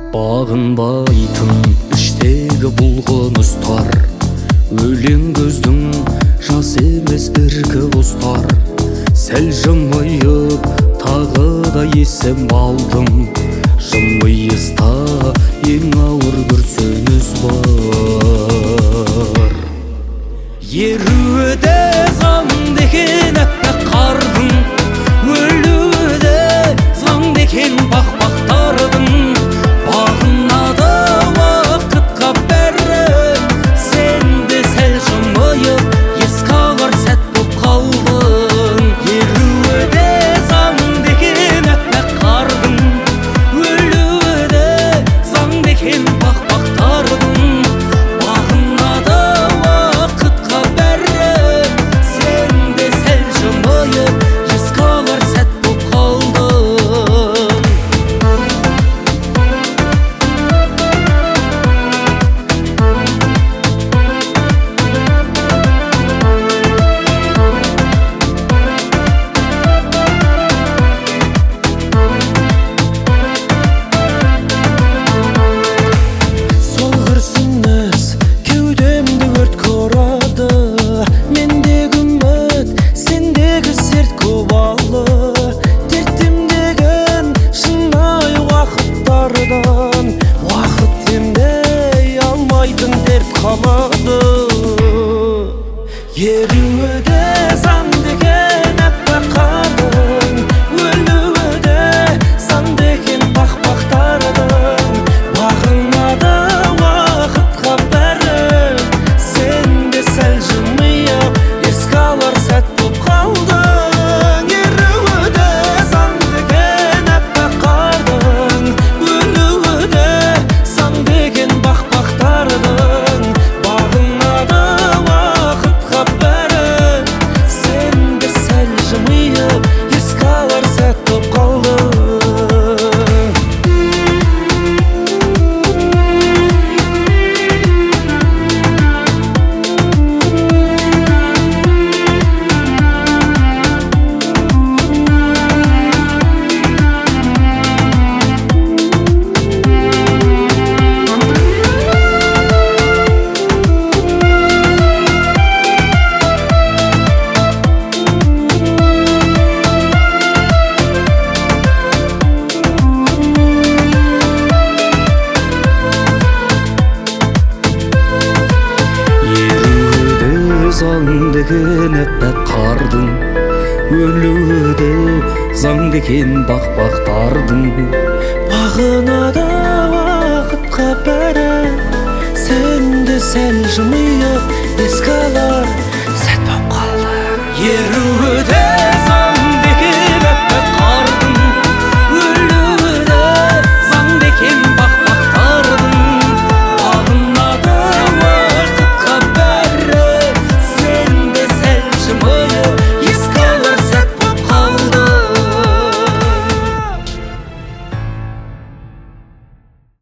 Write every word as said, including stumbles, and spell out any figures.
Бағынбайтын іштегі бұлғыныстар, өлең көздің жас емес іркі ұстар. Сәл жымиып тағы да есім алдым, жымиыста ең ауыр бір сөз бар. Еруі де заң деген әппақ қардың, өлуі де заң деген бақ-бақтардың. Бағына да уақытқа бәрі, сен де сәл жымиып еске алар сәт боп қалдың. Еруі де заң деген әппақ қардың, өлуі де заң деген бақ-бақтардың. Бағына да уақытқа бәрі, сен де сәл жымиып еске алар сәт боп қалдың. Сол күрсініс кеудемді өртке ұрады, мендегі үміт, сендегі серт көп алы. Дерттім деген шынайы уақыттардан, уақыт демдей алмайтын дерт қалады. Еруі де заң деген әппақ қардың, өлуі де заң деген бақ-бақтардың. Бағына да уақытқа бәрі, сен де сәл жымиып еске алар сәт боп қалдың. Еруі де заң деген әппақ қардың, өлуі де заң деген бақ-бақтардың. Бағына да уақытқа бәрі, сен де сәл жымиып еске алар сәт боп қалдың. Заң деген әппақ қардың, өлуі де заң деген бақ-бақтардың. Бағына да уақытқа бәрі, сен де сәл жымиып еске алар